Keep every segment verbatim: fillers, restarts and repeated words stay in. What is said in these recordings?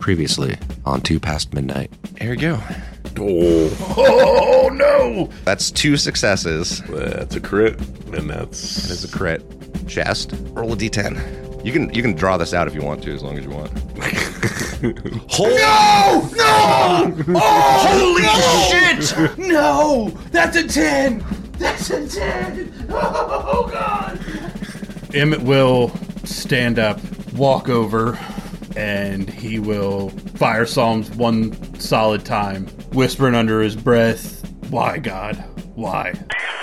Previously on Two Past Midnight. Here we go. Oh. Oh, no! That's two successes. That's a crit, and that's... That is a crit. Chest, roll a d ten. You can you can draw this out if you want to, as long as you want. Holy no! No! Oh, holy shit! No! That's a ten! That's a ten! Oh, God! Emmett will stand up, walk over, and he will fire Psalms one solid time, whispering under his breath, "Why, God? Why?"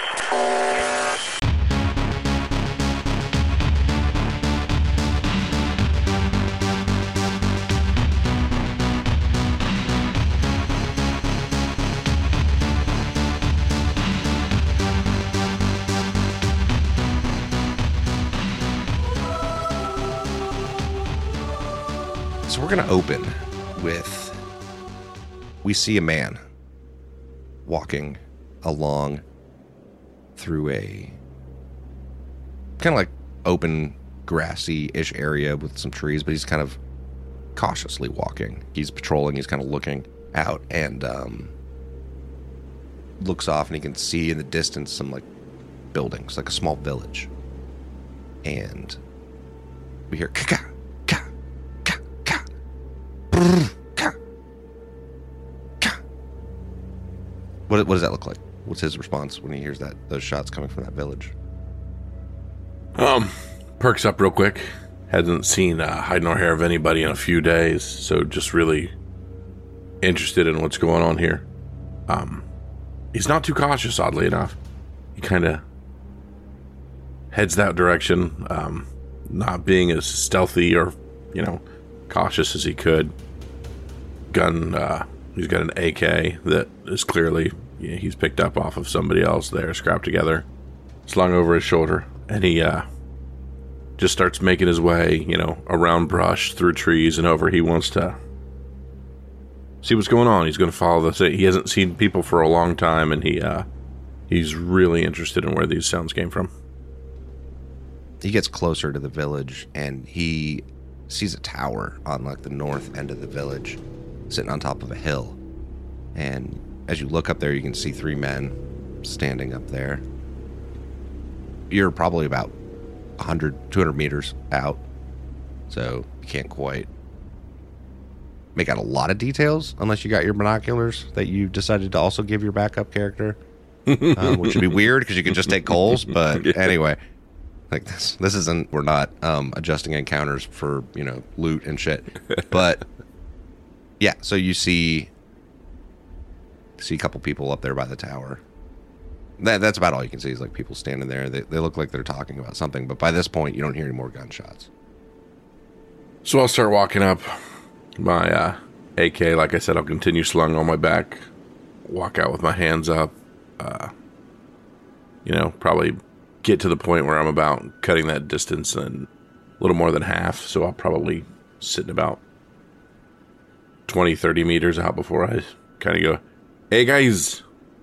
So we're going to open with, we see a man walking along through a kind of like open grassy-ish area with some trees, but he's kind of cautiously walking. He's patrolling, he's kind of looking out and um, looks off, and he can see in the distance some like buildings, like a small village. And we hear ka What, what does that look like? What's his response when he hears that those shots coming from that village? Um, perks up real quick. Hasn't seen uh, hide nor hair of anybody in a few days, so just really interested in what's going on here. Um, he's not too cautious, oddly enough. He kind of heads that direction, um, not being as stealthy or, you know, cautious as he could. Gun, uh, he's got an A K that is clearly, yeah, he's picked up off of somebody else there, scrapped together, slung over his shoulder, and he uh, just starts making his way, you know, around brush, through trees, and over. He wants to see what's going on. He's going to follow the thing. He hasn't seen people for a long time, and he uh, he's really interested in where these sounds came from. He gets closer to the village, and he sees a tower on like the north end of the village, sitting on top of a hill. And as you look up there, you can see three men standing up there. You're probably about one hundred, two hundred meters out, so you can't quite make out a lot of details unless you got your binoculars that you decided to also give your backup character, um, which would be weird because you could just take Cole's. But yeah. Anyway, like this, this isn't, we're not um, adjusting encounters for, you know, loot and shit. But yeah, so you see see a couple people up there by the tower. That that's about all you can see is like people standing there. They they look like they're talking about something, but by this point you don't hear any more gunshots. So I'll start walking up. My uh, A K, like I said, I'll continue slung on my back. Walk out with my hands up. Uh, you know, probably get to the point where I'm about cutting that distance in a little more than half. So I'll probably sit in about twenty, thirty meters out before I kind of go, "Hey guys,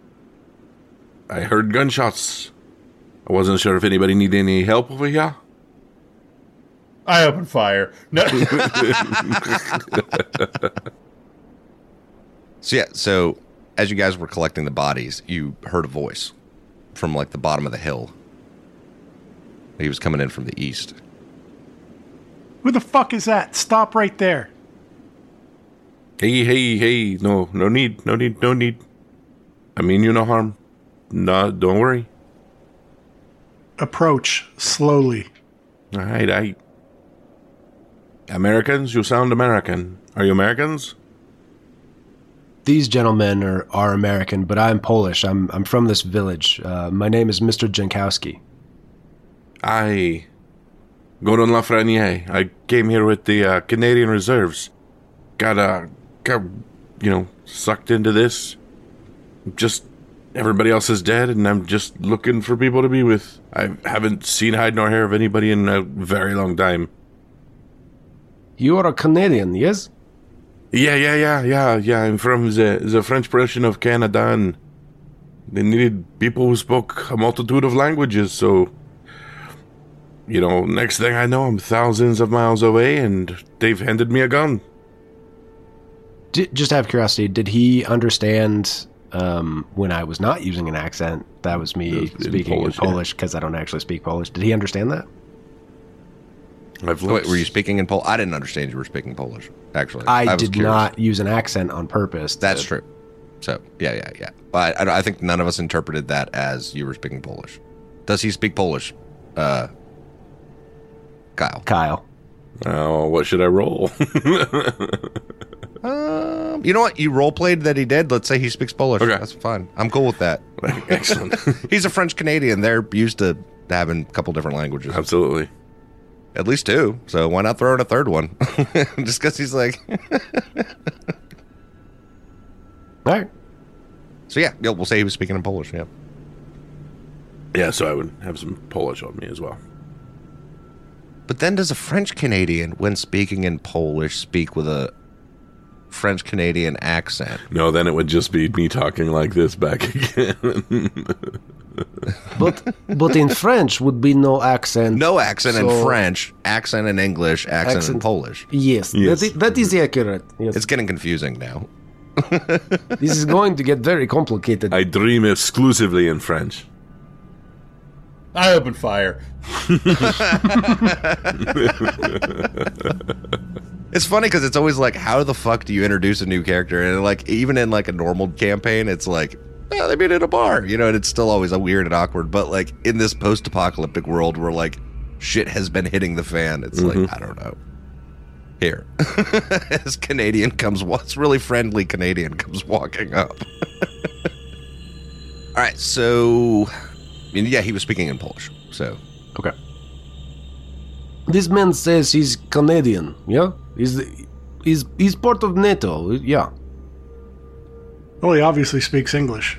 I heard gunshots. I wasn't sure if anybody needed any help over here." I open fire. No. So yeah, so as you guys were collecting the bodies, you heard a voice from like the bottom of the hill. He was coming in from the east. Who the fuck is that? Stop right there. Hey, hey, hey, no, no need, no need, no need. I mean you no harm. No, don't worry. Approach slowly. All right, I... Americans, you sound American. Are you Americans? These gentlemen are, are American, but I'm Polish. I'm I'm from this village. Uh, my name is Mister Jankowski. I... Gordon Lafreniere. I came here with the uh, Canadian Reserves. Got, uh, got, you know, sucked into this. Just... Everybody else is dead, and I'm just looking for people to be with. I haven't seen hide nor hair of anybody in a very long time. You are a Canadian, yes? Yeah, yeah, yeah, yeah, yeah. I'm from the, the French portion of Canada, and they needed people who spoke a multitude of languages, so... You know, next thing I know, I'm thousands of miles away, and they've handed me a gun. D- just out of curiosity, did he understand um, when I was not using an accent? That was me In speaking Polish, in Polish because I don't actually speak Polish. Did he understand that? I've Wait, looked. were you speaking in Polish? I didn't understand you were speaking Polish, actually. I, was did curious. not use an accent on purpose. That's to- true. So, yeah, yeah, yeah. But I, I think none of us interpreted that as you were speaking Polish. Does he speak Polish? Uh, Kyle. Kyle. Oh, what should I roll? Um, you know what? You role played that he did. Let's say he speaks Polish. Okay. That's fine. I'm cool with that. Excellent. He's a French Canadian. They're used to having a couple different languages. Absolutely. At least two. So why not throw in a third one? Just because he's like. All right. So yeah, yeah, we'll say he was speaking in Polish. Yeah. Yeah, so I would have some Polish on me as well. But then does a French Canadian, when speaking in Polish, speak with a French Canadian accent? No, then it would just be me talking like this back again. But but in French would be no accent. No accent in So- French, accent in English, accent, in Accent- Polish. Yes, Yes. That, is, that is accurate. Yes. It's getting confusing now. This is going to get very complicated. I dream exclusively in French. I open fire. It's funny because it's always like, how the fuck do you introduce a new character? And like, even in like a normal campaign, it's like, oh, they meet at a bar, you know, and it's still always a weird and awkward. But like in this post-apocalyptic world where like shit has been hitting the fan, it's like, I don't know. Here, this Canadian comes, what's really friendly Canadian comes walking up. All right, so and yeah, he was speaking in Polish. So Okay. This man says he's Canadian, yeah? He's, he's, he's part of NATO, yeah. Well, he obviously speaks English.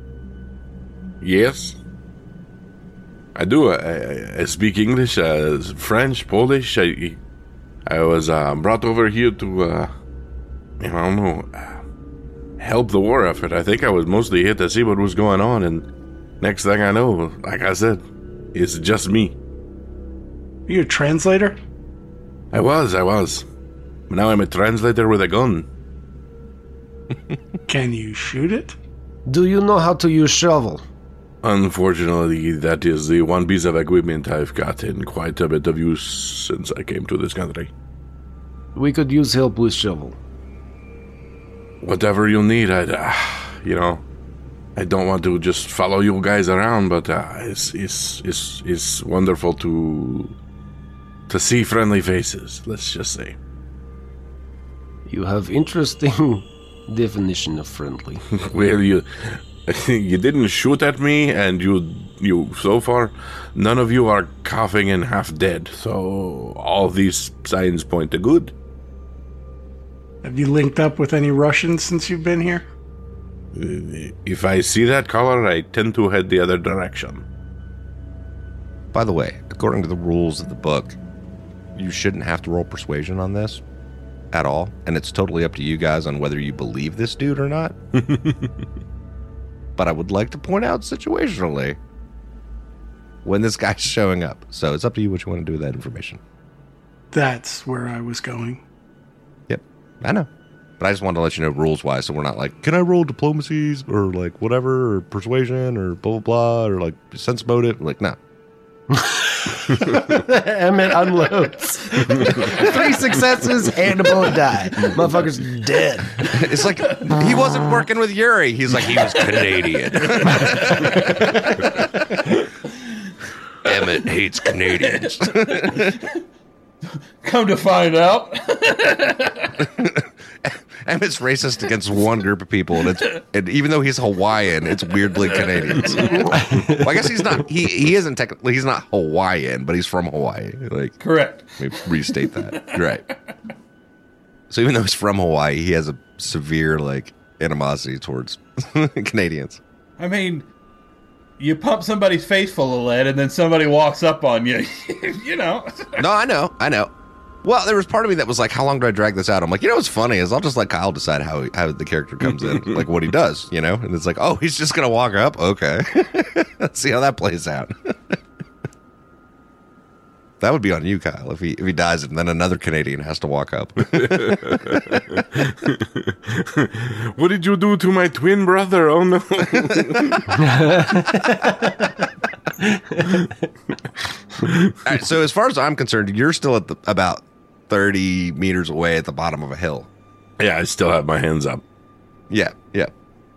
Yes. I do. I, I, I speak English, uh, French, Polish. I, I was uh, brought over here to, uh, I don't know, uh, help the war effort. I think I was mostly here to see what was going on, and next thing I know, like I said, it's just me. Are you a translator? I was, I was. But now I'm a translator with a gun. Can you shoot it? Do you know how to use shovel? Unfortunately, that is the one piece of equipment I've gotten quite a bit of use since I came to this country. We could use help with shovel. Whatever you need, I'd, uh, you know, I don't want to just follow you guys around, but uh, it's, it's, it's, it's wonderful to, to see friendly faces, let's just say. You have interesting definition of friendly. Well, you, you didn't shoot at me, and you, you, so far, none of you are coughing and half dead, so all these signs point to good. Have you linked up with any Russians since you've been here? If I see that color, I tend to head the other direction. by the way, according to the rules of the book, you shouldn't have to roll persuasion on this at all, and it's totally up to you guys on whether you believe this dude or not. But I would like to point out situationally when this guy's showing up. So it's up to you what you want to do with that information. That's where I was going. Yep, I know. But I just wanted to let you know rules-wise, so we're not like, can I roll diplomacies or like whatever, or persuasion or blah, blah, blah, or like sense motive? Like, no. Emmett unloads. Three successes and a bullet die. Motherfucker's dead. It's like, he wasn't working with Yuri. He's like, he was Canadian. Emmett hates Canadians. Come to find out. Emmett's racist against one group of people, and it's and even though he's Hawaiian, it's weirdly Canadians. Well, I guess he's not. He he isn't technically. He's not Hawaiian, but he's from Hawaii. Like, Correct. let me restate that. You're right. So even though he's from Hawaii, he has a severe like animosity towards Canadians. I mean, you pump somebody's face full of lead, and then somebody walks up on you. You know. No, I know, I know. Well, there was part of me that was like, how long do I drag this out? I'm like, you know what's funny is I'll just let Kyle decide how he, how the character comes in, like what he does, you know? And it's like, oh, he's just going to walk up? Okay. Let's see how that plays out. that would be on you, Kyle, if he if he dies and then another Canadian has to walk up. What did you do to my twin brother? Oh no. All right, so as far as I'm concerned, you're still at the, about thirty meters away at the bottom of a hill. Yeah, I still have my hands up. Yeah, yeah.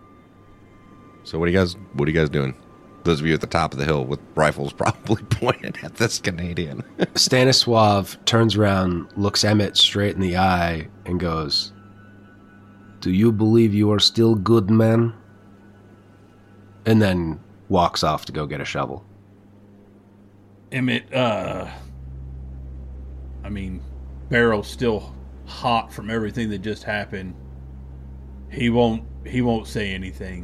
So what are you guys what are you guys doing? Those of you at the top of the hill with rifles probably pointed at this Canadian. Stanislav turns around, looks Emmett straight in the eye, and goes, "Do you believe you are still good men?" And then walks off to go get a shovel. Emmett, uh, I mean, Barrel's still hot from everything that just happened. He won't, he won't say anything.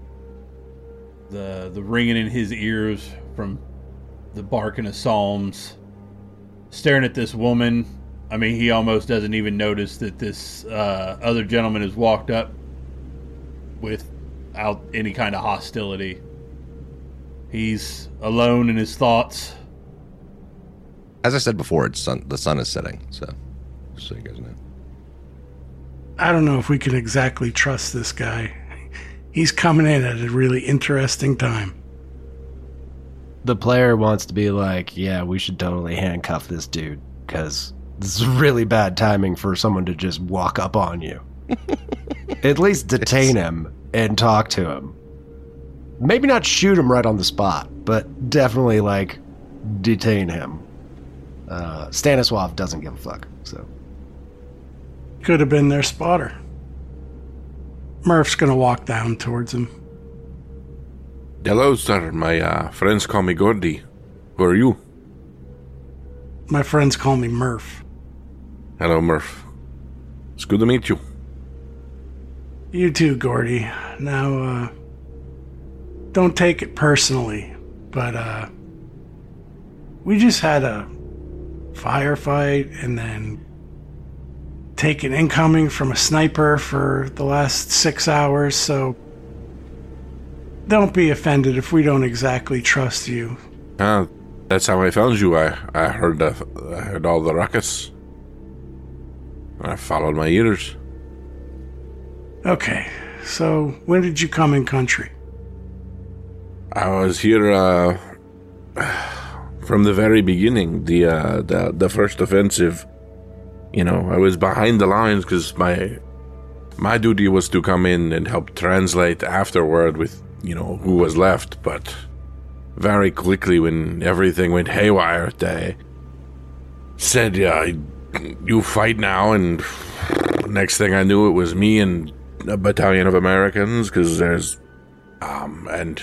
The the ringing in his ears from the barking of psalms, staring at this woman. I mean, he almost doesn't even notice that this uh, other gentleman has walked up without any kind of hostility. He's alone in his thoughts. As I said before, it's sun, the sun is setting, so just so you guys know. I don't know if we can exactly trust this guy. He's coming in at a really interesting time. The player wants to be like, yeah, we should totally handcuff this dude, because this is really bad timing for someone to just walk up on you. At least detain him and talk to him. Maybe not shoot him right on the spot, but definitely, like, detain him. Uh, Stanislav doesn't give a fuck, so. Could have been their spotter. Murph's gonna walk down towards him. Hello, sir. My uh, friends call me Gordy. Who are you? My friends call me Murph. Hello, Murph. It's good to meet you. You too, Gordy. Now, uh, don't take it personally, but, uh, we just had a firefight and then taken incoming from a sniper for the last six hours, so don't be offended if we don't exactly trust you. Ah, that's how I found you. I, I heard uh, I heard all the ruckus. I followed my ears. Okay, so when did you come in country? I was here uh, from the very beginning. The uh, the the first offensive. You know, I was behind the lines because my my duty was to come in and help translate afterward with, you know, who was left. But very quickly, when everything went haywire, they said, yeah, you fight now. And next thing I knew, it was me and a battalion of Americans, because there's, um, and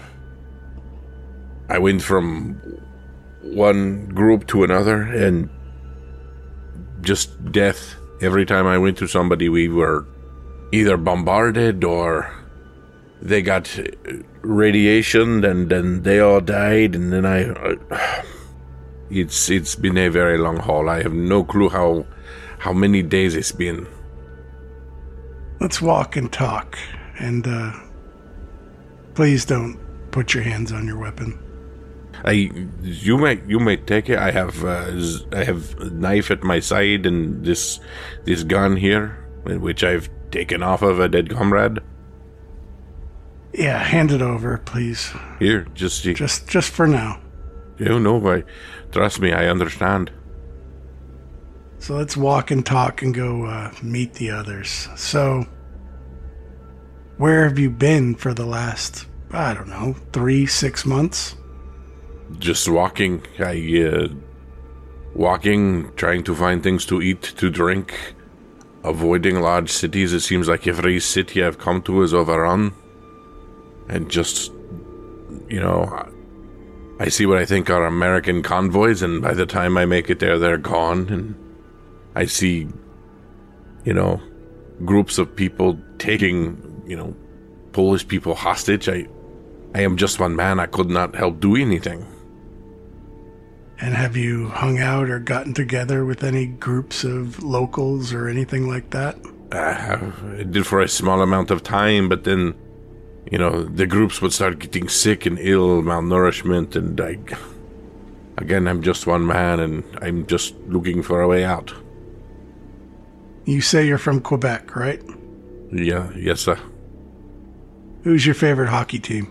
I went from one group to another, and just death. Every time I went to somebody, we were either bombarded or they got radiation, and then they all died, and then I... Uh, it's it's been a very long haul. I have no clue how how many days it's been. Let's walk and talk, and uh, please don't put your hands on your weapon. I you may you may take it. I have uh, I have a knife at my side and this this gun here, which I've taken off of a dead comrade. Yeah, hand it over, please. Here, just you, Just just for now. you know, I trust me. I understand. So let's walk and talk and go uh, meet the others. So, where have you been for the last, I don't know, three, six months? Just walking. I uh, walking, trying to find things to eat, to drink, avoiding large cities. It seems like every city I've come to is overrun, and just, you know, I see what I think are American convoys, and by the time I make it there, they're gone. And I see, you know, groups of people taking, you know, Polish people hostage. I, I am just one man. I could not help do anything. And have you hung out or gotten together with any groups of locals or anything like that? Uh, I did for a small amount of time, but then, you know, the groups would start getting sick and ill, malnourishment, and I, Again, I'm just one man, and I'm just looking for a way out. You say you're from Quebec, right? Yeah, yes, sir. Who's your favorite hockey team?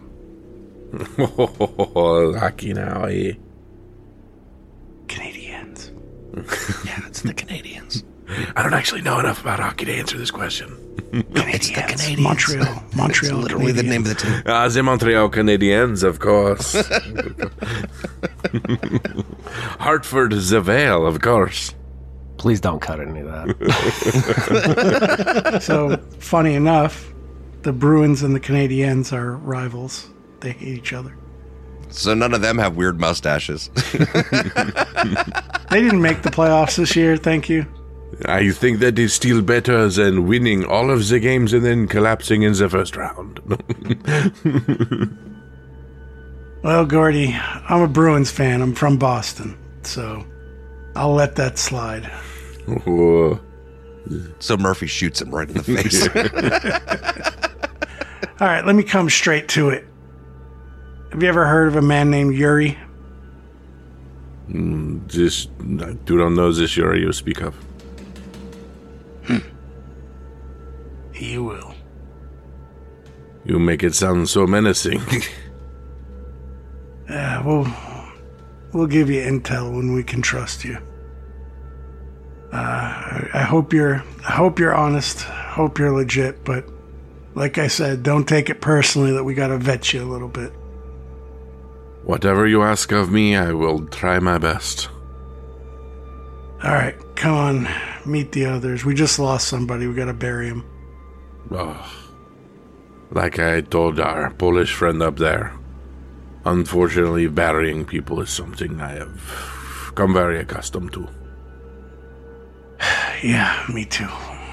Hockey now, eh? Canadians. Yeah, it's the Canadians. I don't actually know enough about hockey to answer this question. It's the Canadians. Montreal. Montreal. It's literally the name of the team. Ah, the Montreal Canadiens, of course. Hartford, the Vale, of course. Please don't cut any of that. So, funny enough, the Bruins and the Canadiens are rivals. They hate each other. So none of them have weird mustaches. They didn't make the playoffs this year, thank you. I think that is still better than winning all of the games and then collapsing in the first round. Well, Gordy, I'm a Bruins fan. I'm from Boston, so I'll let that slide. Whoa. So Murphy shoots him right in the face. All right, let me come straight to it. Have you ever heard of a man named Yuri? Just, I do not know this Yuri you speak of. You will. You make it sound so menacing. Yeah, we'll, we'll give you intel when we can trust you. Uh, I, I hope you're, I hope you're honest. Hope you're legit, but like I said, don't take it personally that we gotta vet you a little bit. Whatever you ask of me, I will try my best. All right, come on, meet the others. We just lost somebody. We gotta bury him. Oh, like I told our Polish friend up there, unfortunately, burying people is something I have come very accustomed to. Yeah, me too.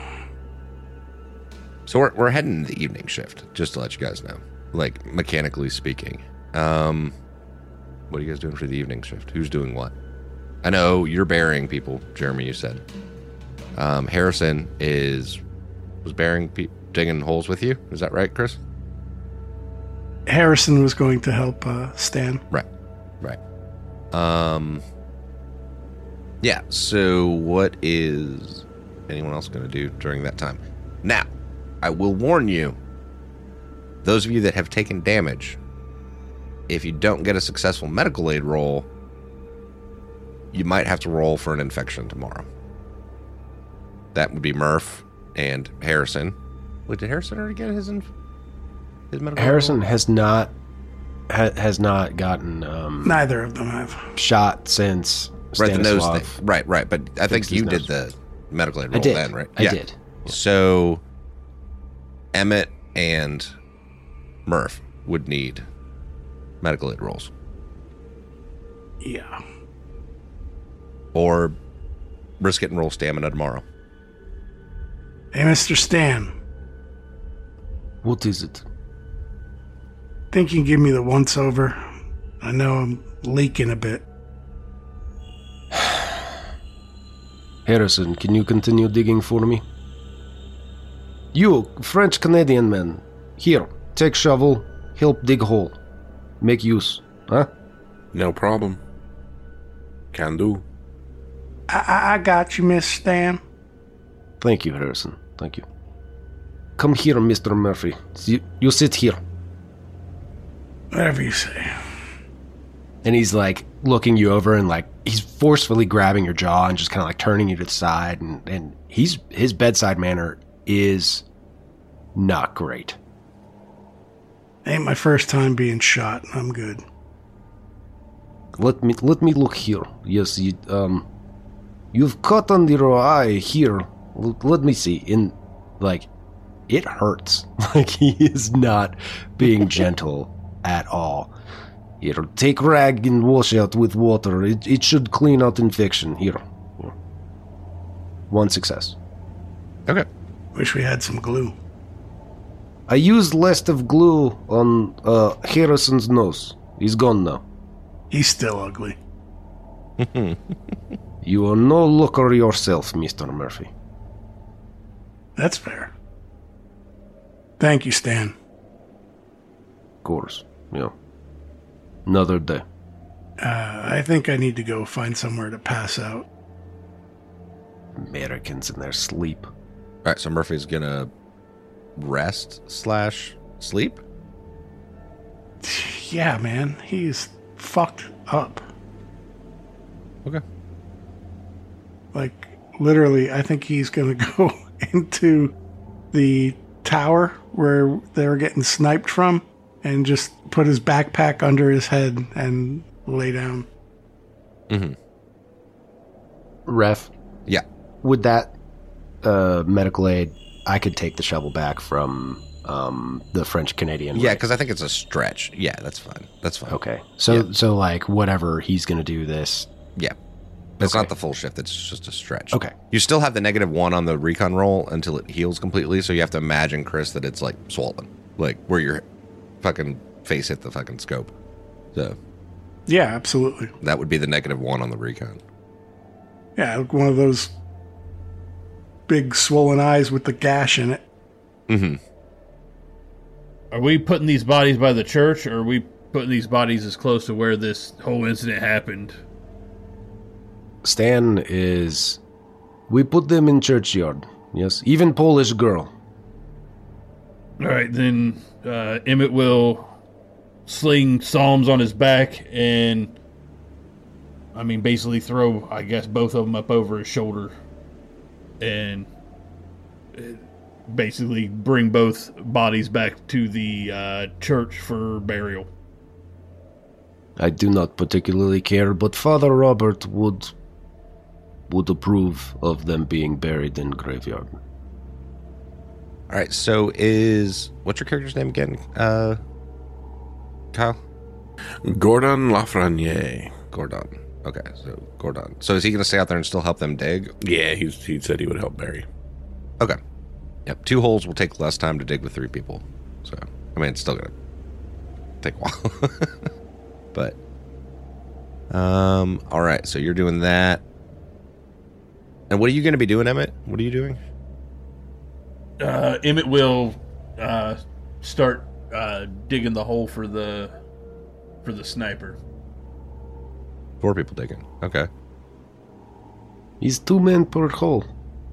So we're, we're heading to the evening shift, just to let you guys know. Like, mechanically speaking. Um, what are you guys doing for the evening shift? Who's doing what? I know you're burying people, Jeremy, you said. Um, Harrison is was burying people, digging holes with you. Is that right, Chris? Harrison was going to help uh, Stan. Right, right. Um, yeah, so what is anyone else going to do during that time? Now, I will warn you, those of you that have taken damage, if you don't get a successful medical aid roll, you might have to roll for an infection tomorrow. That would be Murph and Harrison. Wait, did Harrison already get his inf- his medical Harrison aid roll? has not ha, has not gotten um, Neither of them have. shot since Right, the nose Stanislav. thing. Right, right. But I think fixed his you did nose. the medical aid roll I did. then, right? I did. So Emmett and Murph would need medical aid rolls. Yeah. Or risk it and roll stamina tomorrow. Hey, Mister Stan, What is it? think you can give me the once over? I know I'm leaking a bit. Harrison, can you continue digging for me? You, French-Canadian man, here, take shovel, help dig hole. Make use, huh? No problem. Can do. I, I, I got you, Miss Stan. Thank you, Harrison. Thank you. Come here, Mister Murphy. You, you sit here. Whatever you say. And he's like looking you over and like he's forcefully grabbing your jaw and just kind of like turning you to the side. And, and he's his bedside manner is not great. Ain't my first time being shot. I'm good. Let me let me look here. Yes, you, um, you've cut under your eye here. L- let me see. In like, it hurts. Like he is not being gentle at all. Here, take rag and wash out with water. It it should clean out infection. Here, here. One success. Okay. Wish we had some glue. I used less of glue on uh, Harrison's nose. He's gone now. He's still ugly. You are no looker yourself, Mister Murphy. That's fair. Thank you, Stan. Of course, yeah. Another day. Uh, I think I need to go find somewhere to pass out. Americans in their sleep. All right, so Murphy's gonna rest slash sleep. Yeah, man, he's fucked up. Okay. Like, literally, I think he's gonna go into the tower where they were getting sniped from and just put his backpack under his head and lay down. Mm-hmm. Ref, Yeah. with that uh, medical aid, I could take the shovel back from um, the French Canadian. Yeah, right? because I think it's a stretch. Yeah, that's fine. That's fine. Okay, so Yeah. so like whatever he's gonna do this. Yeah. It's Okay. not the full shift. It's just a stretch. Okay. You still have the negative one on the recon roll until it heals completely. So you have to imagine, Chris, that it's like swollen, like where your fucking face hit the fucking scope. So Yeah, absolutely. that would be the negative one on the recon. Yeah, like one of those big swollen eyes with the gash in it. Mm-hmm. Are we putting these bodies by the church, or are we putting these bodies as close to where this whole incident happened? Stan is. We put them in churchyard. Yes, even Polish girl. All right, then uh, Emmett will sling Psalms on his back and, I mean, basically throw, I guess, both of them up over his shoulder and uh, basically bring both bodies back to the uh, church for burial. I do not particularly care, but Father Robert would would approve of them being buried in graveyard. All right. So is what's your character's name again? Uh, Kyle. Gordon Lafreniere. Gordon. Okay. So Gordon. So is he going to stay out there and still help them dig? Yeah, he's, he said he would help Barry. Okay. Yep. Two holes will take less time to dig with three people. So I mean, it's still going to take a while. But um. All right. So you're doing that. And what are you going to be doing, Emmett? What are you doing? Uh, Emmett will uh, start uh, digging the hole for the for the sniper. Four people digging. Okay. He's two men per hole.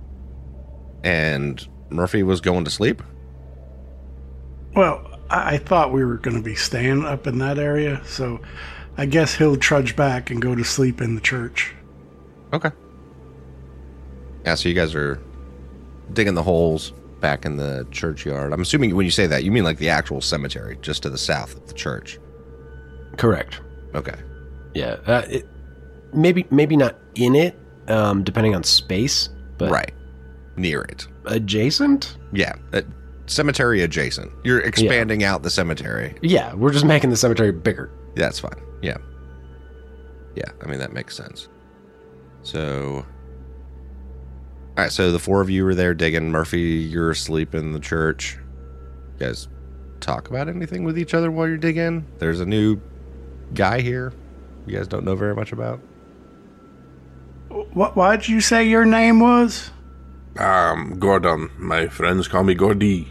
And Murphy was going to sleep? Well, I, I thought we were going to be staying up in that area, so I guess he'll trudge back and go to sleep in the church. Okay. Yeah, so you guys are digging the holes back in the churchyard. I'm assuming when you say that, you mean like the actual cemetery, just to the south of the church. Correct. Okay. Yeah. Uh, it, maybe maybe not in it, um, depending on space, but Right. Near it. adjacent. Yeah. Uh, cemetery adjacent. You're expanding out the cemetery. Yeah, we're just making the cemetery bigger. Yeah, that's fine. Yeah. Yeah, I mean, that makes sense. So... All right, so the four of you were there digging. Murphy, you're asleep in the church. You guys talk about anything with each other while you're digging? There's a new guy here you guys don't know very much about. What? What'd you say your name was? Um, Gordon. My friends call me Gordy.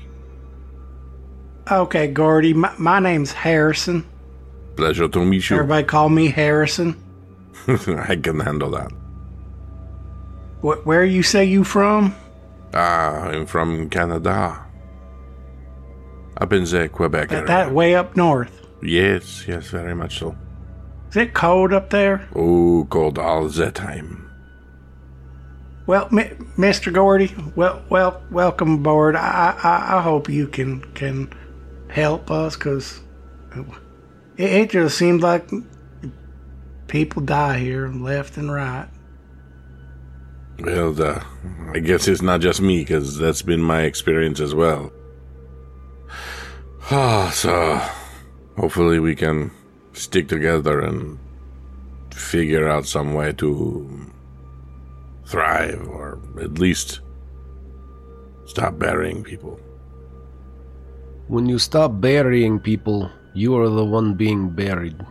Okay, Gordy. My, my name's Harrison. Pleasure to meet you. Everybody call me Harrison. I can handle that. What? Where you say you from? Ah, I'm from Canada. Up in the Quebec That, area. that way up north. Yes, yes, very much so. Is it cold up there? Oh, cold all the time. Well, mi- Mister Gordy, well, well, welcome aboard. I, I, I hope you can can help us, cause it, it just seems like people die here left and right. Well, the, I guess it's not just me, because that's been my experience as well. Ah, so hopefully we can stick together and figure out some way to thrive, or at least stop burying people. When you stop burying people, you are the one being buried.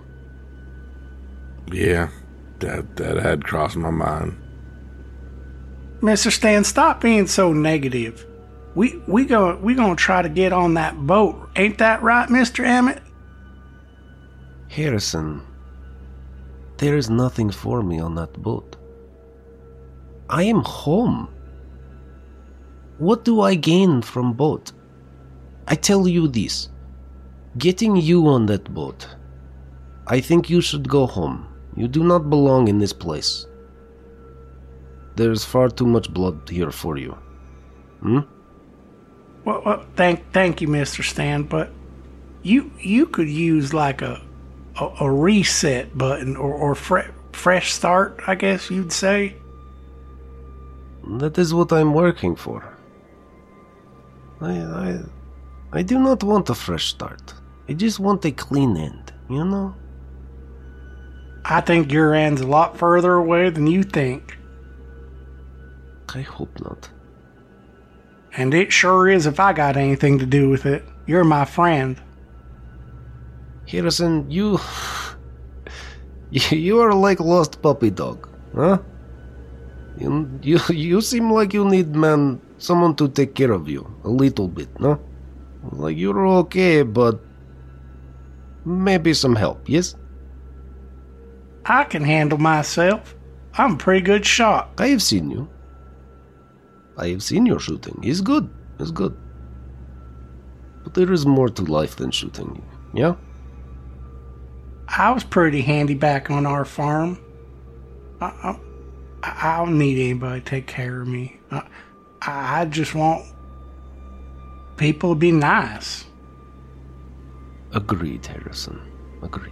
Yeah, that that had crossed my mind. Mister Stan, stop being so negative. We we go we gonna try to get on that boat, ain't that right, Mister Emmett? Harrison, There is nothing for me on that boat. I am home. What do I gain from boat? I tell you this. Getting you on that boat, I think you should go home. You do not belong in this place. There's far too much blood here for you. Hmm? Well, well thank, thank you, Mister Stan, but you you could use like a a, a reset button or or fre- fresh start, I guess you'd say. That is what I'm working for. I I I do not want a fresh start. I just want a clean end, you know? I think your end's a lot further away than you think. I hope not. And it sure is if I got anything to do with it. You're my friend. Harrison, you... You are like lost puppy dog, huh? You, you, you seem like you need, man, someone to take care of you. A little bit, no? Like you're okay, but... maybe some help, yes? I can handle myself. I'm a pretty good shot. I have seen you. I have seen your shooting. It's good. It's good. But there is more to life than shooting, yeah? I was pretty handy back on our farm. I, I, I don't need anybody to take care of me. I, I just want people to be nice. Agreed, Harrison. Agreed.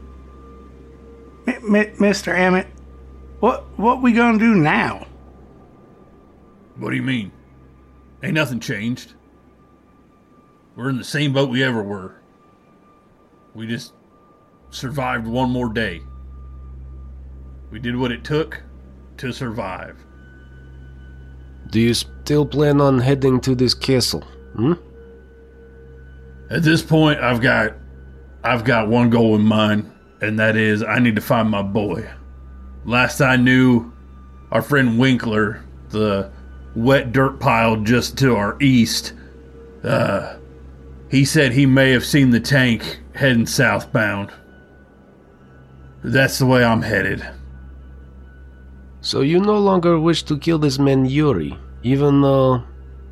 M- M- Mister Emmett, what what we gonna do now? What do you mean? Ain't nothing changed. We're in the same boat we ever were. We just survived one more day. We did what it took to survive. Do you still plan on heading to this castle? Hmm? At this point, I've got I've got one goal in mind, and that is I need to find my boy. Last I knew, our friend Winkler, the wet dirt pile just to our east, uh, he said he may have seen the tank heading southbound. That's the way I'm headed. So you no longer wish to kill this man Yuri, even though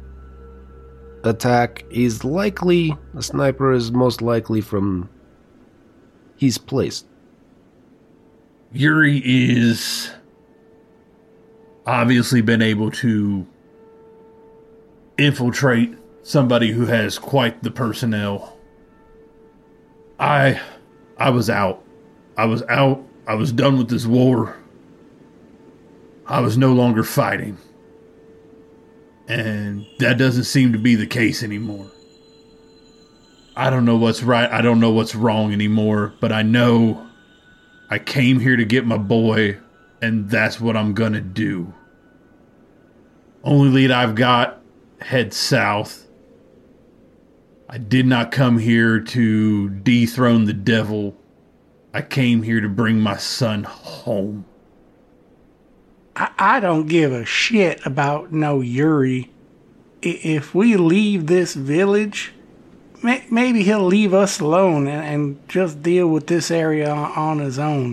attack is likely, a sniper is most likely from his place. Yuri is obviously been able to infiltrate somebody who has quite the personnel. I I was out. I was out. I was done with this war. I was no longer fighting. And that doesn't seem to be the case anymore. I don't know what's right. I don't know what's wrong anymore. But I know I came here to get my boy. And that's what I'm going to do. Only lead I've got, head south. I did not come here to dethrone the devil. I came here to bring my son home. I, I don't give a shit about no Yuri. I, if we leave this village, may, maybe he'll leave us alone and, and just deal with this area on, on his own.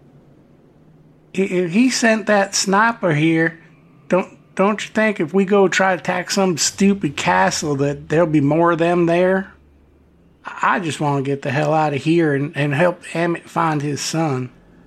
If he sent that sniper here, don't don't you think if we go try to attack some stupid castle that there'll be more of them there? I just want to get the hell out of here and, and help Emmett find his son.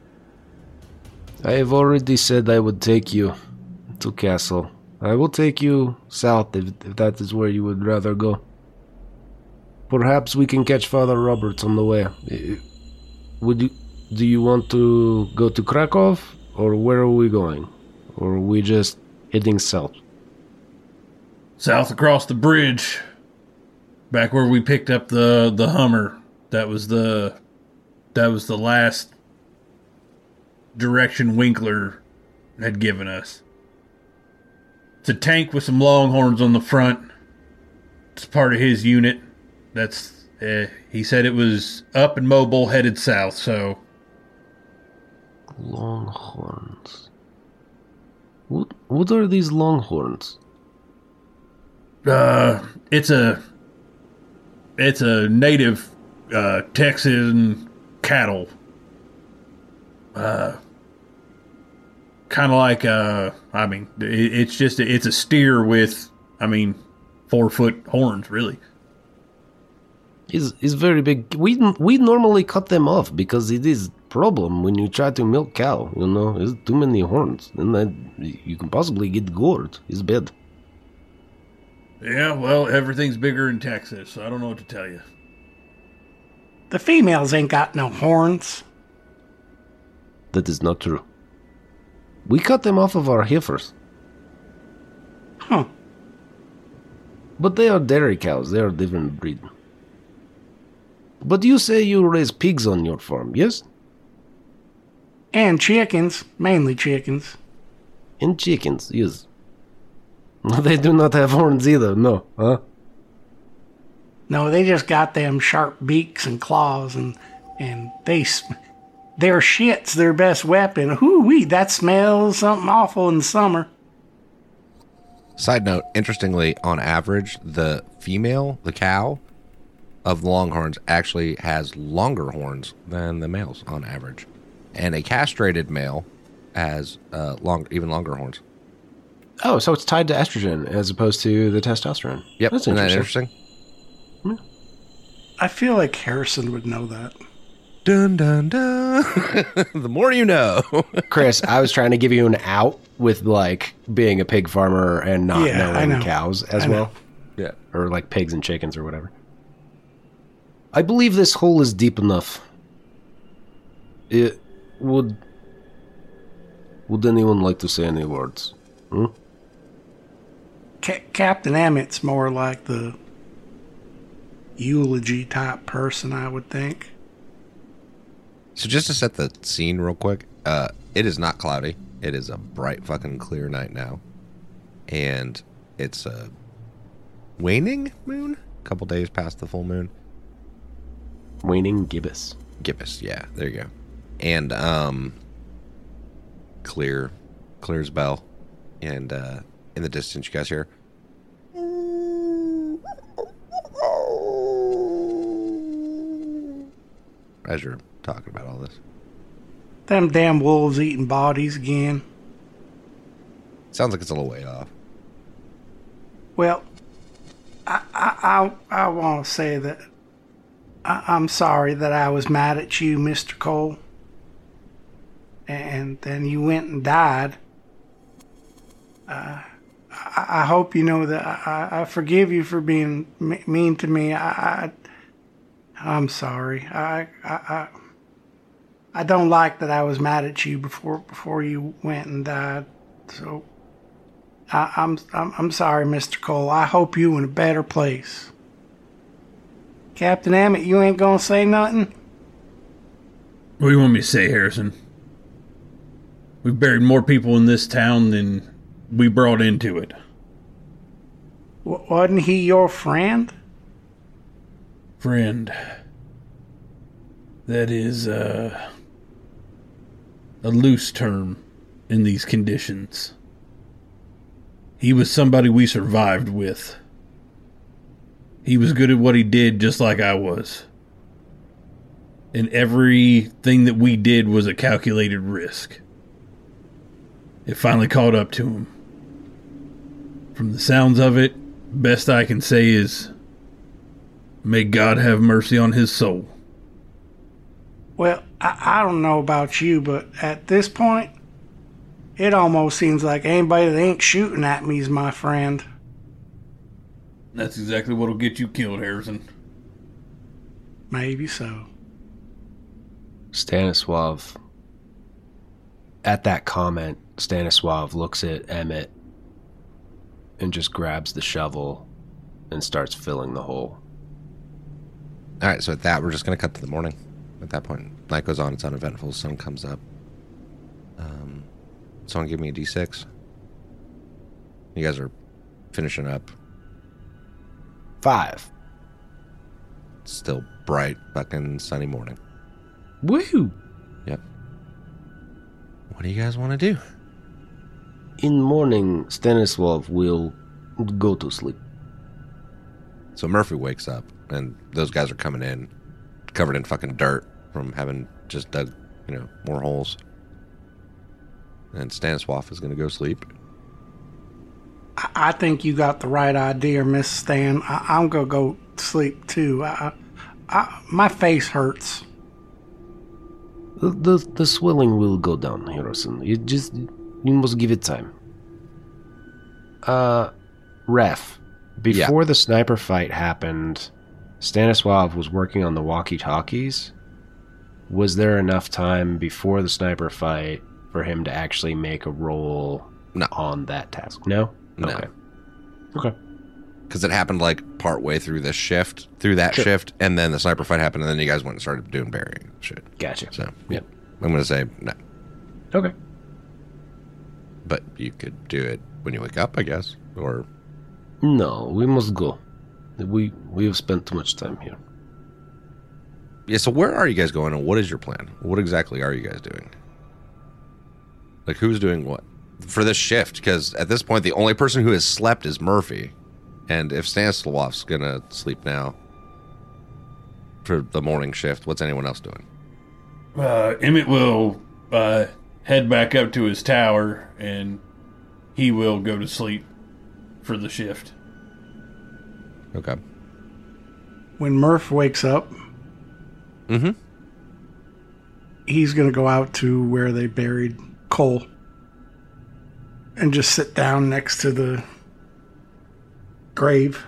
I have already said I would take you to castle. I will take you south if, if that is where you would rather go. Perhaps we can catch Father Roberts on the way. Would you? Do you want to go to Krakow, or where are we going? Or are we just heading south? South across the bridge. Back where we picked up the, the Hummer. That was the that was the last direction Winkler had given us. It's a tank with some longhorns on the front. It's part of his unit. That's uh, he said it was up and mobile, headed south. So Longhorns. What what are these longhorns? uh, it's a it's a native uh, Texan cattle. uh, kind of like, uh, I mean, it, it's just, a, it's a steer with, I mean, four foot horns, really. It's, it's very big. We we normally cut them off because it is problem when you try to milk cow. You know, there's too many horns, and then you can possibly get gored. It's bad. Yeah, well, everything's bigger in Texas, so I don't know what to tell you. The females ain't got no horns. That is not true. We cut them off of our heifers. Huh. But they are dairy cows. They are a different breed. But you say you raise pigs on your farm, yes? And chickens. Mainly chickens. And chickens, yes. They do not have horns either, no, huh? No, they just got them sharp beaks and claws, and and they... Their shit's their best weapon. Hoo-wee, that smells something awful in the summer. Side note, interestingly, on average, the female, the cow, of the longhorns actually has longer horns than the males on average. And a castrated male has uh, long, even longer horns. Oh, so it's tied to estrogen as opposed to the testosterone. Yep, That's isn't that interesting. interesting? I feel like Harrison would know that. Dun, dun, dun. The more you know. Chris, I was trying to give you an out with, like, being a pig farmer and not Yeah, I knowing know. cows as I know. well. Yeah. Or, like, pigs and chickens or whatever. I believe this hole is deep enough. It would... Would anyone like to say any words? Hmm? Ca- Captain Emmett's more like the eulogy type person, I would think. So just to set the scene real quick, uh, it is not cloudy. It is a bright fucking clear night now. And it's a waning moon? A couple days past the full moon. Waning gibbous. Gibbous, yeah, there you go. And um clear clear as bell. And uh in the distance you guys hear as you're talking about all this. Them damn wolves eating bodies again. Sounds like it's a little way off. Well, I I I, I want to say that I, I'm sorry that I was mad at you, Mister Cole. And then you went and died. Uh, I, I hope you know that I, I forgive you for being me- mean to me. I, I I'm sorry. I, I I I don't like that I was mad at you before before you went and died. So I, I'm I'm I'm sorry, Mister Cole. I hope you in a better place. Captain Emmett, you ain't gonna say nothing? What do you want me to say, Harrison? We've buried more people in this town than we brought into it. W- wasn't he your friend? Friend. That is, uh, a loose term in these conditions. He was somebody we survived with. He was good at what he did just like I was. And everything that we did was a calculated risk. It finally caught up to him. From the sounds of it, best I can say is, may God have mercy on his soul. Well, I, I don't know about you, but at this point, it almost seems like anybody that ain't shooting at me is my friend. That's exactly what'll get you killed, Harrison. Maybe so. Stanislav. At that comment, Stanislav looks at Emmett and just grabs the shovel and starts filling the hole. All right, so at that, we're just going to cut to the morning. At that point, night goes on, it's uneventful, sun comes up. Um, someone give me a d six. You guys are finishing up. Five. It's still bright, fucking sunny morning. Woohoo! Yep. What do you guys want to do? In morning, Stanislav will go to sleep. So Murphy wakes up, and those guys are coming in, covered in fucking dirt from having just dug you know, more holes. And Stanislav is going to go sleep. I, I think you got the right idea, Miss Stan. I, I'm gonna go sleep too. I, I, my face hurts. The, the the swelling will go down, Harrison. You just you must give it time. Uh, Ref, before the sniper fight happened, Stanislav was working on the walkie-talkies. Was there enough time before the sniper fight for him to actually make a roll No. on that task? No? No. Okay. Okay. Because it happened like partway through this shift, through that Sure. shift, and then the sniper fight happened, and then you guys went and started doing burying shit. Gotcha. So, Yep. I'm going to say no. Okay. But you could do it when you wake up, I guess. Or, No, we must go. We we have spent too much time here. yeah, so where are you guys going, and what is your plan? What exactly are you guys doing? Like, who's doing what? For this shift, because at this point, the only person who has slept is Murphy. And if Stanislav's going to sleep now for the morning shift, what's anyone else doing? Uh, Emmett will uh, head back up to his tower, and he will go to sleep for the shift. Okay. When Murph wakes up, Mm-hmm. he's gonna go out to where they buried Cole and just sit down next to the grave.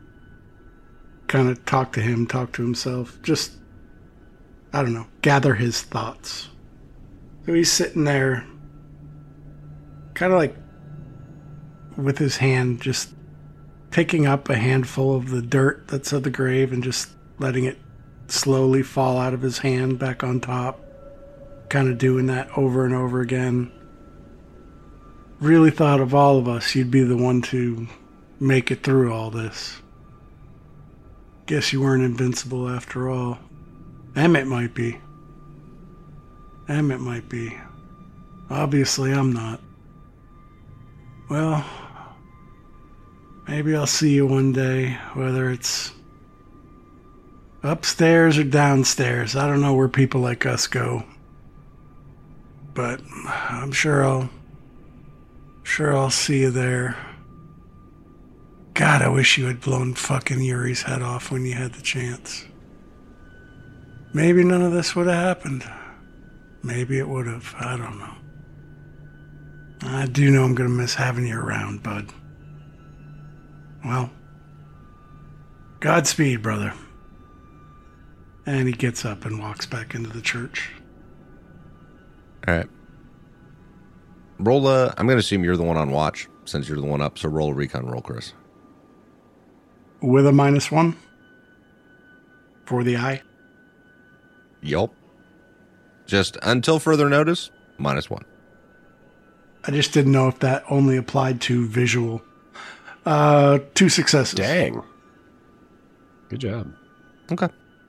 Kind of talk to him, talk to himself. Just, I don't know, gather his thoughts. So he's sitting there, kind of like with his hand, just picking up a handful of the dirt that's at the grave and just letting it slowly fall out of his hand back on top. Kind of doing that over and over again. Really thought of all of us, you'd be the one to make it through all this. Guess you weren't invincible after all. Emmett might be. Emmett might be. Obviously, I'm not. Well, maybe I'll see you one day, whether it's upstairs or downstairs. I don't know where people like us go. But I'm sure I'll sure I'll see you there. God, I wish you had blown fucking Yuri's head off when you had the chance. Maybe none of this would have happened. Maybe it would have. I don't know. I do know I'm going to miss having you around, bud. Well, Godspeed, brother. And he gets up and walks back into the church. All right. Roll a, I'm going to assume you're the one on watch since you're the one up, so roll a recon roll, Chris. With a minus one? For the eye? Yup. Just until further notice, minus one. I just didn't know if that only applied to visual. Uh, two successes. Dang. Good job. Okay.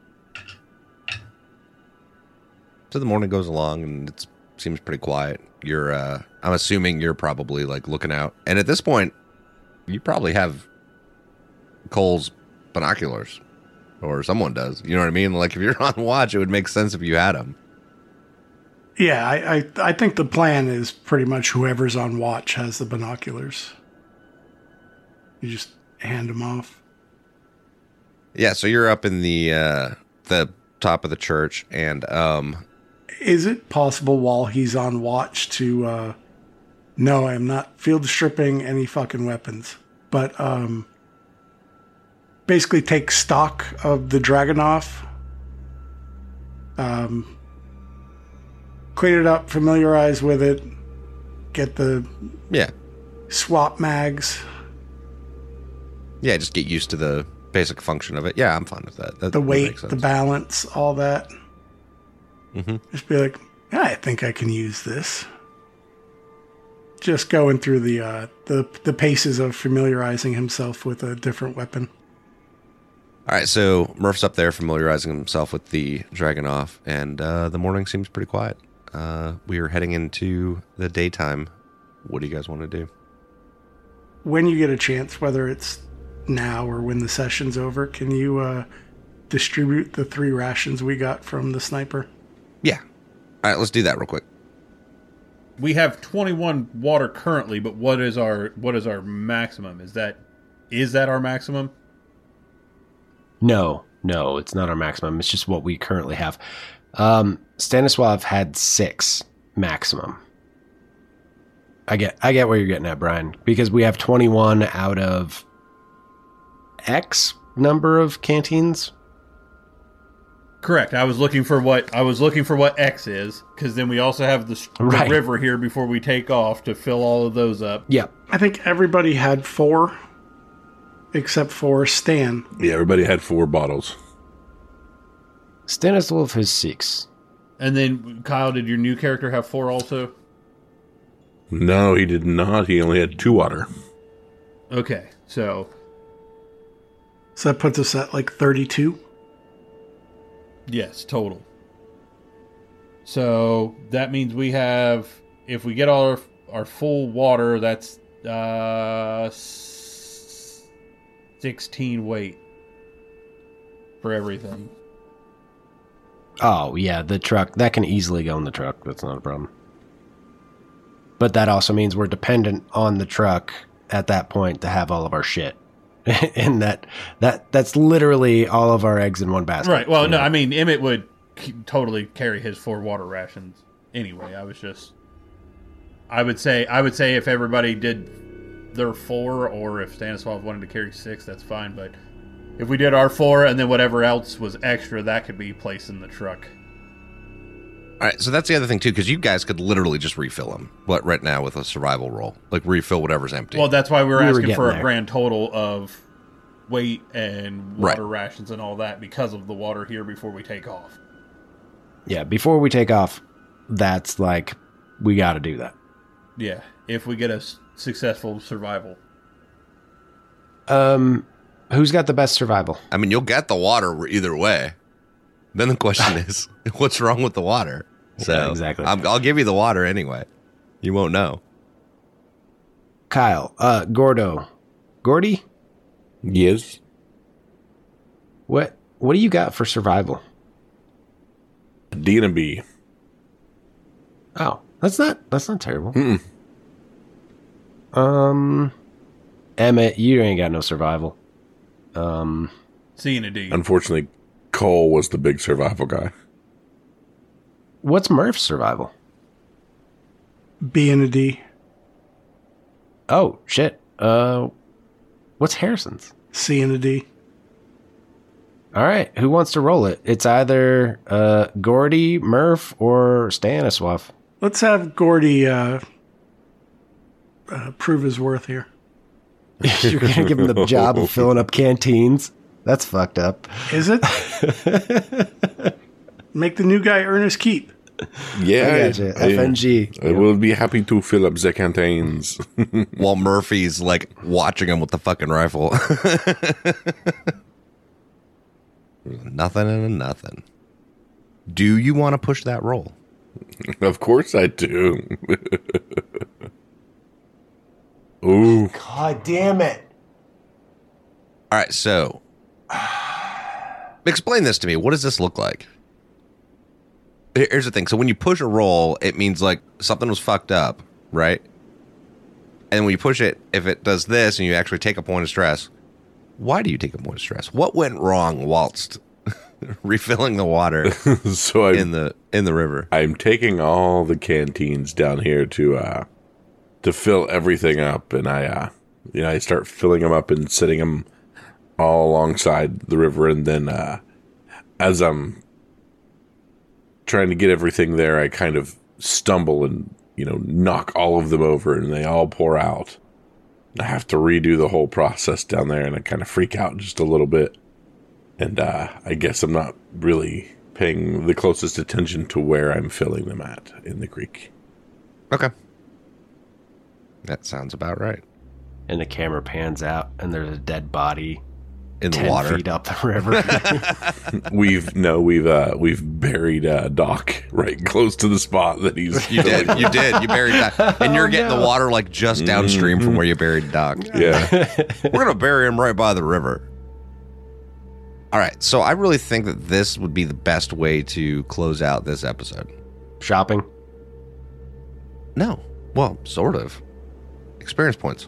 So the morning goes along and it seems pretty quiet. You're, uh, I'm assuming you're probably like looking out. And at this point, you probably have Cole's binoculars. Or someone does. You know what I mean? Like if you're on watch, it would make sense if you had them. Yeah, I, I, I think the plan is pretty much whoever's on watch has the binoculars. You just hand them off. Yeah, so you're up in the uh, the top of the church, and um, Is it possible while he's on watch to, uh, no, I'm not field stripping any fucking weapons, but um, basically take stock of the Dragunov, um, clean it up, familiarize with it, get the yeah, swap mags, yeah, just get used to the basic function of it. Yeah, I'm fine with that. That the that weight, makes sense. the balance, all that. Mm-hmm. Just be like, I think I can use this. Just going through the uh, the the paces of familiarizing himself with a different weapon. All right, so Murph's up there familiarizing himself with the Dragunov, and uh, the morning seems pretty quiet. Uh, we are heading into the daytime. What do you guys want to do? When you get a chance, whether it's now or when the session's over, can you uh, distribute the three rations we got from the sniper? Yeah, All right, let's do that real quick. We have twenty-one water currently, but what is our what is our maximum? Is that is that our maximum? No, no, it's not our maximum. It's just what we currently have. Um, Stanislav had six maximum. I get, I get where you're getting at, Brian, because we have twenty-one out of X number of canteens. Correct. I was looking for what I was looking for what X is, because then we also have the, the Right. river here before we take off to fill all of those up. Yep. I think everybody had four, except for Stan. Yeah, everybody had four bottles. Stanislav has six. And then Kyle, did your new character have four also? No, he did not. He only had two water. Okay, so So that puts us at like thirty-two. yes, total. So that means we have, if we get all our, our full water, that's uh, s- sixteen weight for everything. Oh, yeah, the truck. That can easily go in the truck. That's not a problem. But that also means we're dependent on the truck at that point to have all of our shit. And that that that's literally all of our eggs in one basket. Right. Well, you no, know? I mean, Emmett would k- totally carry his four water rations anyway. I was just, I would say, I would say if everybody did their four, or if Stanislav wanted to carry six, that's fine. But if we did our four and then whatever else was extra, that could be placed in the truck. All right, so that's the other thing, too, because you guys could literally just refill them what, right now with a survival roll. Like, refill whatever's empty. Well, that's why we were We were asking getting for a there. grand total of weight and water Right. rations and all that because of the water here before we take off. Yeah, before we take off, that's like, we got to do that. Yeah, if we get a s- successful survival. Um, who's got the best survival? I mean, you'll get the water either way. Then the question is, what's wrong with the water? So Yeah, exactly. I'm, I'll give you the water anyway. You won't know. Kyle, uh, Gordo, Gordy, Yes. what what do you got for survival? D and a B. Oh, that's not that's not terrible. Mm-mm. Um, Emmett, you ain't got no survival. Um, C and a D. Unfortunately, Cole was the big survival guy. what's Murph's survival? B and a D. Oh shit. Uh, what's Harrison's? C and a D. All right, who wants to roll it? It's either uh Gordy, Murph, or Stanislav. Let's have Gordy uh, uh, prove his worth here. You're gonna give him the job of filling up canteens. That's fucked up. Is it? Make the new guy earn his keep. Yeah. I gotcha. F N G. I will be happy to fill up the canteens. While Murphy's, like, watching him with the fucking rifle. Nothing and a nothing. Do you want to push that roll? Of course I do. Ooh. God damn it. All right, so explain this to me. What does this look like? Here- Here's the thing. So when you push a roll, it means like something was fucked up, right? And when you push it, if it does this and you actually take a point of stress, why do you take a point of stress? What went wrong whilst refilling the water So I in the in the river? I'm taking all the canteens down here to uh to fill everything up, and I uh you know I start filling them up and setting them all alongside the river, and then uh as I'm trying to get everything there, I kind of stumble and you know knock all of them over, and they all pour out. I have to redo the whole process down there, and I kind of freak out just a little bit. And uh, I guess I'm not really paying the closest attention to where I'm filling them at in the creek. Okay. That sounds about right. And the camera pans out, and there's a dead body In the ten water. feet up the river. We've no, we've uh, we've buried uh, Doc right close to the spot that he's. You did. You did. You buried Doc. And you're Oh, getting no. the water like just downstream from where you buried Doc. Yeah. We're going to bury him right by the river. All right. So I really think that this would be the best way to close out this episode. Shopping? No. Well, sort of. Experience points.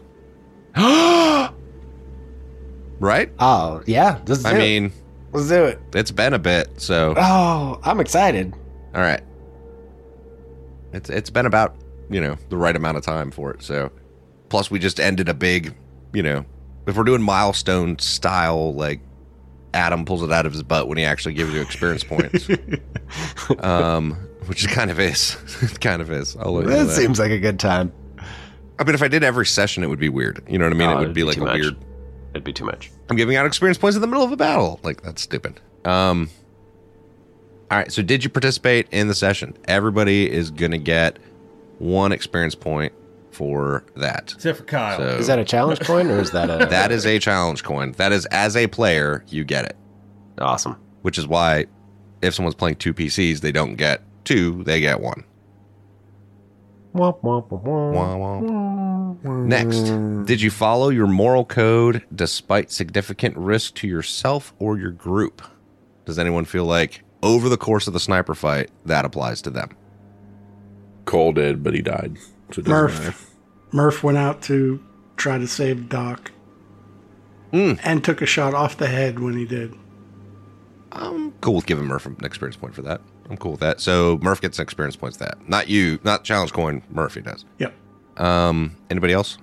Right? Oh, yeah. Let's do I it. mean, Let's do it. it's been a bit, so Oh, I'm excited. all right. It's it's been about, you know, the right amount of time for it. So plus we just ended a big, you know, if we're doing milestone style, like Adam pulls it out of his butt when he actually gives you experience points. Um, which it kind of is. It kind of is. I'll let you know That that. seems like a good time. I mean, if I did every session, it would be weird. You know what I mean? Oh, it would it'd be be like too a much. weird. It'd be too much. I'm giving out experience points in the middle of a battle. Like, that's stupid. Um, all right. So, did you participate in the session? Everybody is going to get one experience point for that. Except for Kyle. So, Is that a challenge coin or is that a... that is a challenge coin. That is, as a player, you get it. Awesome. Which is why if someone's playing two P Cs, they don't get two, they get one. Womp, womp, womp, womp. Wah, wah. Next, did you follow your moral code despite significant risk to yourself or your group? Does anyone feel like over the course of the sniper fight, that applies to them? Cole did, but he died. So it doesn't Murph. matter. Murph went out to try to save Doc Mm. and took a shot off the head when he did. I'm cool with giving Murph an experience point for that. I'm cool with that. So Murph gets an experience points for that. Not you, not challenge coin, Murphy does. Yep. Um, anybody else?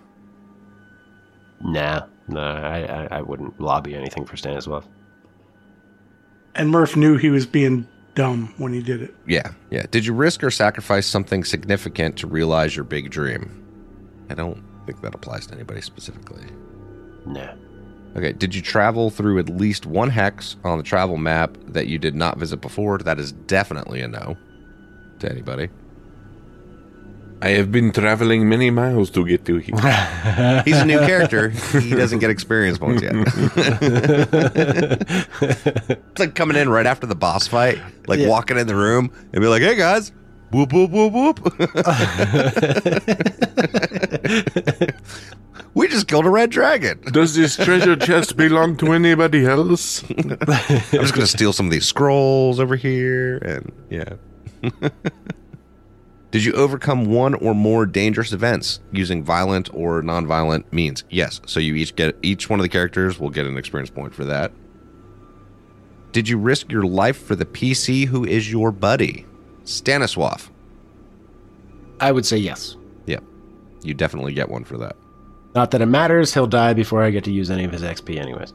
Nah. No, I, I, I wouldn't lobby anything for Stanislav. And Murph knew he was being dumb when he did it. Yeah, yeah. Did you risk or sacrifice something significant to realize your big dream? I don't think that applies to anybody specifically. Nah. Okay, did you travel through at least one hex on the travel map that you did not visit before? That is definitely a no to anybody. I have been traveling many miles to get to here. He's a new character. He doesn't get experience points yet. It's like coming in right after the boss fight, like Yeah. walking in the room and be like, hey guys, whoop, whoop, whoop, whoop. We just killed a red dragon. Does this treasure chest belong to anybody else? I'm just going to steal some of these scrolls over here. And yeah. Did you overcome one or more dangerous events using violent or non-violent means? Yes. So you each get each one of the characters will get an experience point for that. Did you risk your life for the P C who is your buddy? Stanislav. I would say yes. Yep. You definitely get one for that. Not that it matters. He'll die before I get to use any of his X P anyways.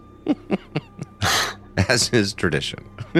As is tradition.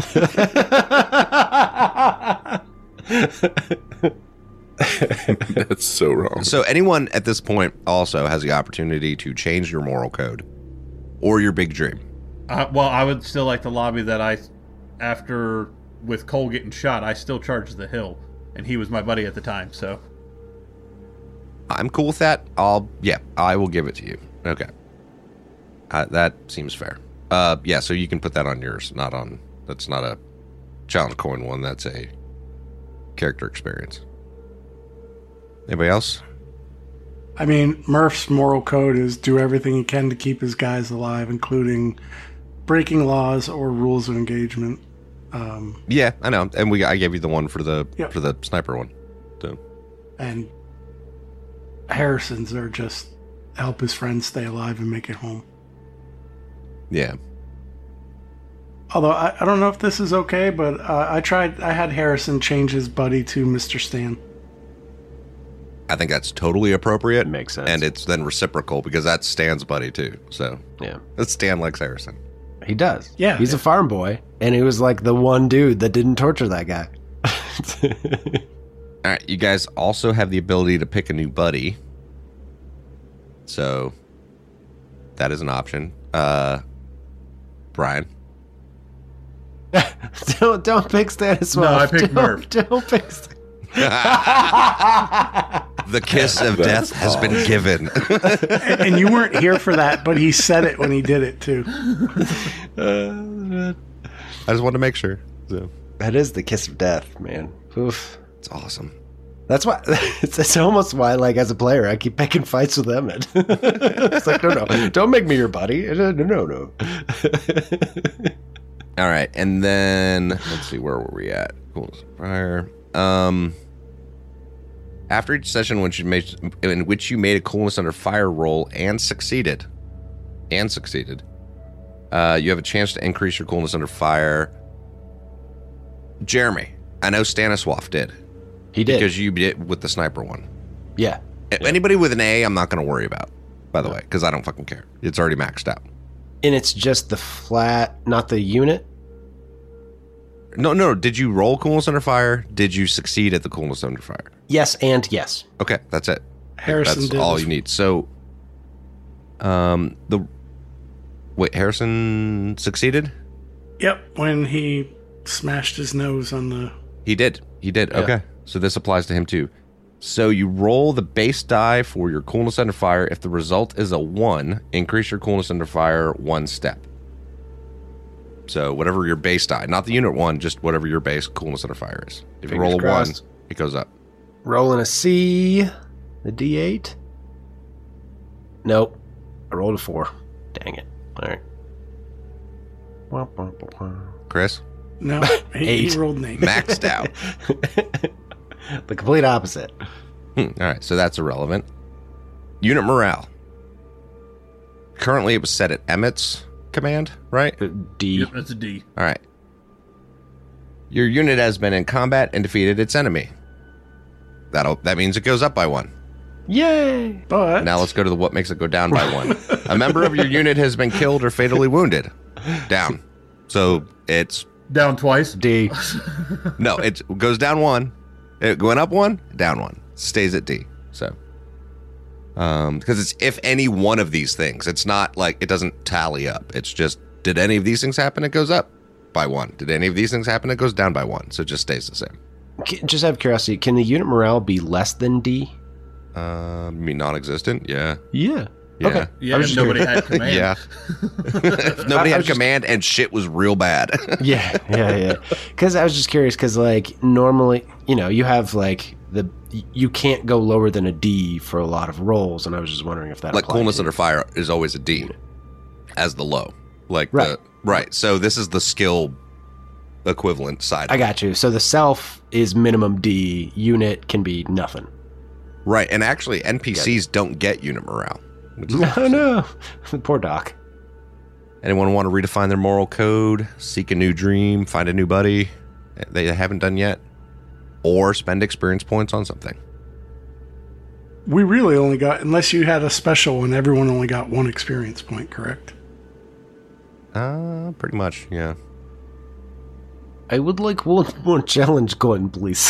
That's so wrong. So anyone at this point also has the opportunity to change your moral code or your big dream. Uh, well, I would still like to lobby that I, after with Cole getting shot, I still charged the hill, and he was my buddy at the time. So I'm cool with that. I'll, yeah, I will give it to you. Okay. Uh, that seems fair. Uh, yeah, so you can put that on yours, not on, that's not a challenge coin one. That's a character experience. Anybody else? I mean, Murph's moral code is do everything he can to keep his guys alive, including breaking laws or rules of engagement. Um, Yeah, I know. And we, I gave you the one for the, Yep. for the sniper one. So, and Harrison's are just help his friends stay alive and make it home. yeah. Although I, I don't know if this is okay, but uh, I tried. I had Harrison change his buddy to Mister Stan. I think that's totally appropriate. Makes sense. And it's then reciprocal because that's Stan's buddy too. So Yeah. that's Stan likes Harrison. He does. Yeah. He's a farm boy, and he was like the one dude that didn't torture that guy. All right, you guys also have the ability to pick a new buddy. So that is an option. Uh, Brian. don't don't pick Stanislav. No, I picked don't, Murph. Don't pick. Stan- The kiss of death has been given. And you weren't here for that, but he said it when he did it too. I just wanted to make sure. So That is the kiss of death, man. Oof. it's awesome. That's why it's, it's almost why, like, as a player, I keep picking fights with Emmett. It's like, no, no, don't make me your buddy. No, no, no. All right, and then let's see, where were we at? Cool. Fire. Um, After each session, which you made, in which you made a coolness under fire roll and succeeded, and succeeded, uh, you have a chance to increase your coolness under fire. Jeremy, I know Staniswaf did. He did. Because you did with the sniper one. Yeah. Anybody with an A, I'm not going to worry about, by the way, because I don't fucking care. It's already maxed out. And it's just the flat, not the unit? No, no. Did you roll coolness under fire? Did you succeed at the coolness under fire? Yes, and yes. Okay, that's it. Harrison That's did all this- you need. So, um, the wait, Harrison succeeded. Yep, when he smashed his nose on the. He did. He did. Yeah. Okay, so this applies to him too. So you roll the base die for your coolness under fire. If the result is a one, increase your coolness under fire one step. So whatever your base die, not the unit one, just whatever your base coolness under fire is. If you Fingers roll a crossed. one, it goes up. Rolling a C. The D eight. Nope. I rolled a four. Dang it. All right. Chris, No, he, Eight. he rolled an eight. maxed out. The complete opposite. Hmm, all right, so that's irrelevant. Unit morale. Currently, it was set at Emmett's command, right? D. Yep, that's a D. All right. Your unit has been in combat and defeated its enemy. That'll that means it goes up by one. Yay! But Now let's go to the what makes it go down by one. A member of your unit has been killed or fatally wounded. Down. So it's Down twice. D. no, it goes down one. It going up one, down one. Stays at D. So um because it's if any one of these things. It's not like it doesn't tally up. It's just did any of these things happen? It goes up by one. Did any of these things happen? It goes down by one. So it just stays the same. K- Just out of curiosity, can the unit morale be less than D? Uh, I mean non-existent. Yeah. Yeah. Yeah. Okay. Yeah, I was if just nobody had command. Yeah. if nobody I- I had was just- command and shit was real bad. Yeah, yeah, yeah. Because I was just curious, because like normally, you know, you have like the you can't go lower than a D for a lot of rolls, and I was just wondering if that like applied coolness to- under fire is always a D as the low. Like Right. the right. So this is the skill equivalent side. I got you. So the self is minimum D. Unit can be nothing. Right. And actually N P Cs don't get unit morale. Which is No, no. Poor Doc. Anyone want to redefine their moral code, seek a new dream, find a new buddy they haven't done yet, or spend experience points on something? we really only got, unless you had a special one, everyone only got one experience point, correct? Uh, pretty much, yeah. I would like one more challenge going, please.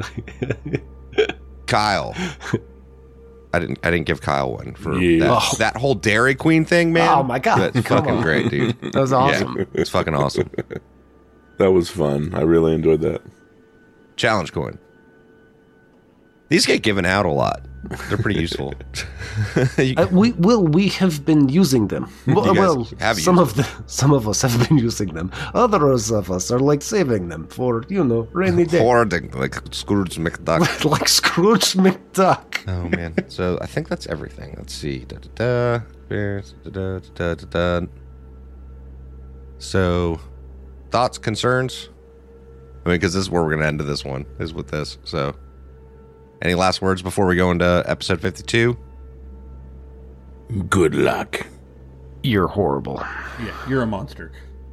Kyle. I didn't I didn't give Kyle one for Yeah. that, Oh. that whole Dairy Queen thing, man. Oh my God, That's come fucking on. great, dude. That was awesome. Yeah, it's fucking awesome. That was fun. I really enjoyed that. Challenge coin. These get given out a lot. They're pretty useful. You- Uh, we well, we have been using them. Well, guys well have some used of the some of us have been using them. Others of us are like saving them for you know rainy day, Hoarding, like Scrooge McDuck. like Scrooge McDuck. Oh man. So I think that's everything. Let's see. Da, da, da. Bears, da, da, da, da, da. So, thoughts, concerns? I mean, because this is where we're going to end this one, is with this. So, any last words before we go into episode fifty-two? Good luck. You're horrible. Yeah, you're a monster.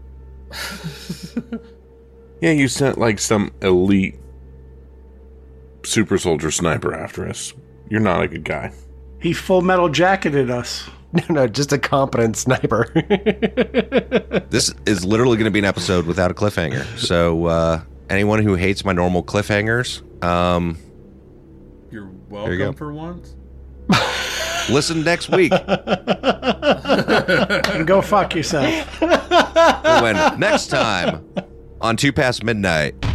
Yeah, you sent like some elite super soldier sniper after us. You're not a good guy. He full metal jacketed us. No, no, just a competent sniper. This is literally going to be an episode without a cliffhanger. So, uh, anyone who hates my normal cliffhangers, um, You're you welcome go. for once. listen next week And go fuck yourself. when next time on Two Past Midnight.